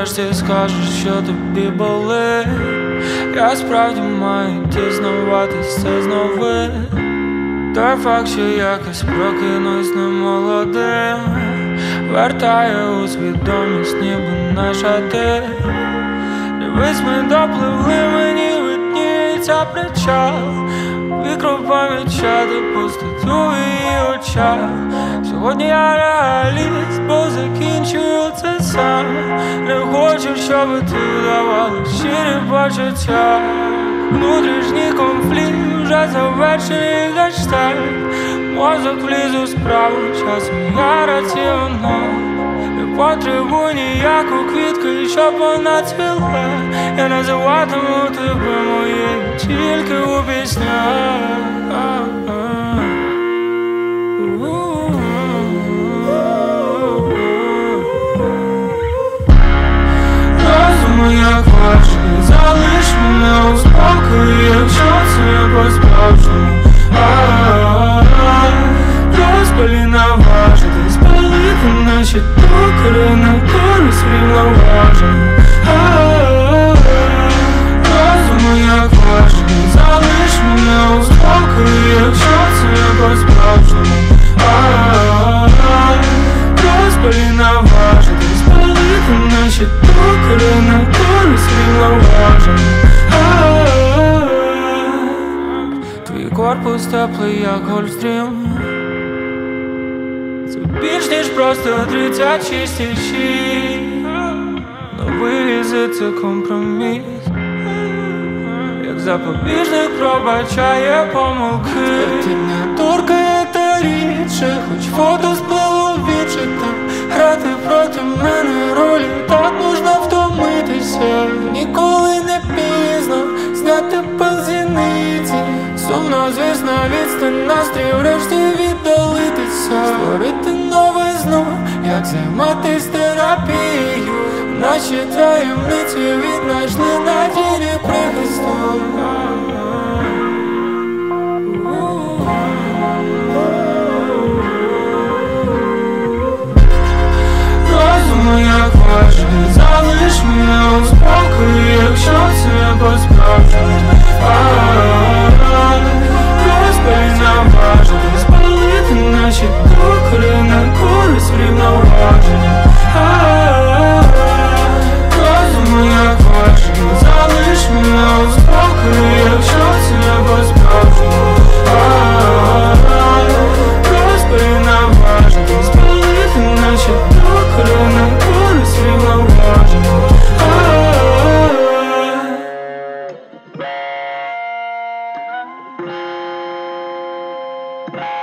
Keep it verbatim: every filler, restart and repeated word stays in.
нарешті скажеш, що тобі болить. Я справді маю дізнаватись це знову. Той факт, що якось прокинусь немолодим, вертає у свідомість, ніби наша ти. Дивись, ми допливли, мені видніється причал. Вікро помічати пустоту в її очах. Сьогодні я реаліст, бо закінчую це сам. Не хочу, щоб ти давала щирі почуття. Внутрішній конфлікт вже завершений гештальт. Мозок вліз у справу, часом я раціонал. Не потребую ніяку квітку, і щоб вона цвіла. Я називатиму тебе моєю тільки у піснях. Розум як важкий, залиш мене у спокої, якщо це по-справжньому. Розпалі наважити, спалити наші токари на користь рівноваження. Розум як важкий, залиш мене у спокої, якщо це по-справжньому. Розпалі наважити, спалити наші токари на користь рівноваження. Твій корпус теплий, як Гольфстрім. Це більш ніж просто тридцять шість і шість. Новий візит – це компроміс. Як запобіжник пробачає помилки. Не торкає та рідше, хоч фото сплило відчита. Грати проти мене ролі, так можна втомитися. Ніколи не пізно зняти пил зіниці. Сумно, звісно, відстань, настрій врешті віддалитися. Створити новизну, як займатись терапією. Наші таємниці віднайшли на тіні прихисту. Розум як важкий, залиш мене у спокої, якщо це по-справжньому. Розпаль наважити, спалити наші токари на користь рівноваження. Розум як важкий, залиш мене у спокої, якщо це по-справжньому. Розпаль наважити, спалити наші токари на користь рівноваження. Bye.